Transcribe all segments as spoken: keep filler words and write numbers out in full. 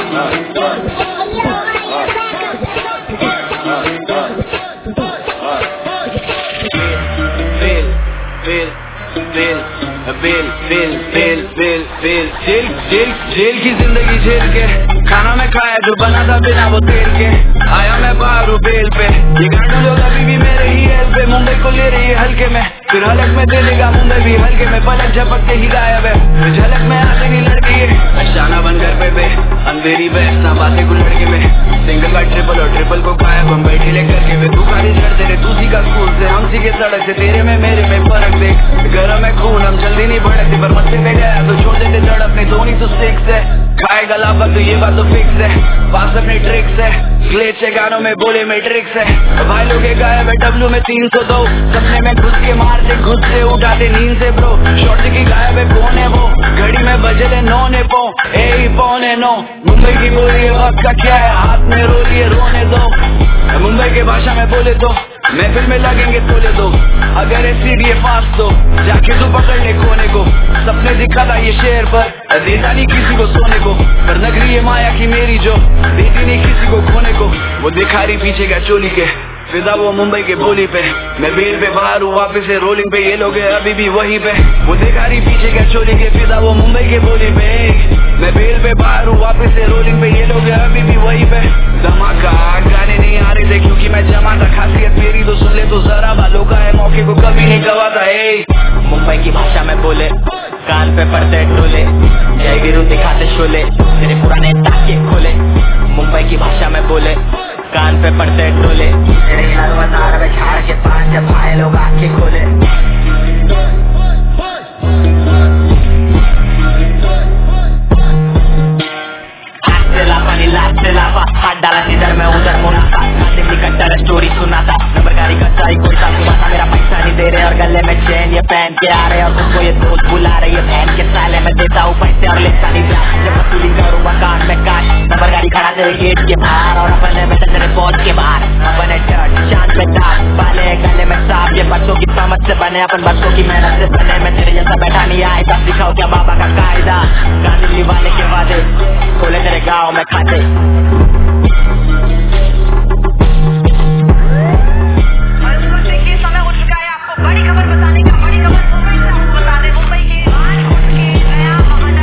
jail jail jail की जिंदगी झेल के खाना में खाया जो बना था बिना वो तेल के आया मैं बाहर बेल पे ये गांडू लोग अभी भी मेरे ही हेल पे मुंबई को ले रही है हल्के में फिर हलक में दे देगा मुंबई भी हल्के में पलक झपकते ही गायब है फिर झलक में आते नहीं लड़की है अचाना बनकर पे बे अंधेरी बैठना बातें को लड़के में सिंगल का ट्रिपल और ट्रिपल को गायब हम बैठे लेकर के वे तू खाली चढ़ तेरे तू सी का स्कूल से हम सी के सड़क से तेरे में मेरे में फर्क देख गरम है खून हम जल्दी नहीं भड़कते पर मस्ती में गया तो छोड़ देते चढ़ अपने धोनी तो सिक्स है खाएगा लाभा तो ये बात तो फिक्स है पास अपने ट्रिक्स है ग्लेच है गानों में बोले में ट्रिक्स है भाई लोग गायब है डब्लू में तीन सौ दो सपने में घुस के मारते घुस से उठाते नींद से ब्रो शॉर्ट की गायब है कौन है वो घड़ी में बजे ले नौ ने पौ ए पौने नौ मुंबई की बोली है वक्त का क्या है हाथ में रोलिए रोने दो मुंबई के भाषा में बोले तो महफिल में लगेंगे तोले दो अगर ऐसी भी फास्ट तो जाके तू पकड़ने कोने को सपने दिखा था ये शेर पर देता नहीं किसी को सोने को पर नगरी ये माया की मेरी जो देती नहीं किसी को खोने को वो दिखा रही पीछे का चोली के फिदा वो मुंबई के बोली पे मैं बेल पे बाहर हूँ वापिस से रोलिंग पे ये लोग है अभी भी वहीं पे वो दिखा रही पीछे का चोली के फिदा वो मुंबई के बोली पे मैं बेल पे बाहर हूँ वापिस से रोलिंग पे ये लोग है अभी भी वहीं पे धमाका गाने नहीं आ रहे थे क्योंकि मैं जमा था खासियत मेरी तो सुन ले तो जरा बालों का है मौके को कभी नहीं गवाता है मुंबई की भाषा में बोले कान पे पड़ते टोले जय वीरू दिखाते शोले तेरे पुराने टाके खोले मुंबई की भाषा में बोले कान पे पड़ते टोले तेरे नरवतार में झाड़ के पान जब भाई लोग आंखें खोले हाथ से लापा नी लात से लापा हाथ डाला इधर में उधर मुनाफा दिल्ली कट्टर स्टोरी सुनाता नंबर गाड़ी का चाय कोई सा था मेरा पैसा नहीं दे रहे और गले में चैन ये पहन के आ रहे और तुमको ये दोस्त बुला रहे ये बहन के साले में देता हूँ पैसे और लेता नहीं जा जब वसूली करूँगा कान में काश नंबर गाड़ी खड़ा तेरे गेट के बाहर और अपने में तेरे पहुंच के बाहर अपने डर्ट चांद पे दाग बाले गले में सांप ये बच्चों की समझ से बने अपन बच्चों की मेहनत से बने मैं तेरे जैसा बैठा नहीं आए तब दिखाओ क्या बाबा का कायदा गांधी वाले के वादे खोले तेरे गाँव में खाते बड़ी खबर बताने का बड़ी खबर मुंबई से आपको बता दें मुंबई के आज खुद के नया महानगर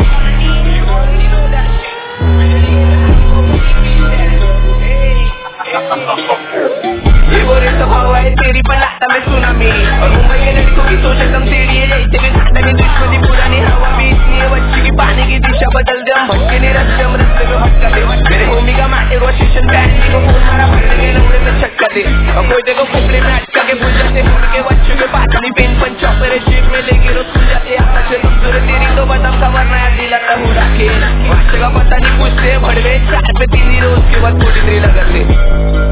ये वो रेत हवा है तेरी पलाटा में सुनामी और मुंबई के लड़कों की सोच एकदम टेढ़ी है तेरे खाने की दुश्मनी पुरानी हवा भी इतनी है बच्ची की पानी की दिशा बदल दे हम भटके नहीं रस्ते हम रस्ते में भटका दे मेरे होमी का माटे वो स्टेशन पे आंटी को फोन मारा भरने के लौड़े में छक्का दे और कोई देखो फुकरे में अटका के भूल जाते फोन के बच्चे में पाटनी पेन पंचा मेरे शेप में लेके रोज खुल जाते आता से कमजोर तेरी तो बदम खबर नया दिला था उड़ा के वास्ते का पता नहीं पूछते भड़वे चार पे तीन रोज के बाद थोड़ी देर लगते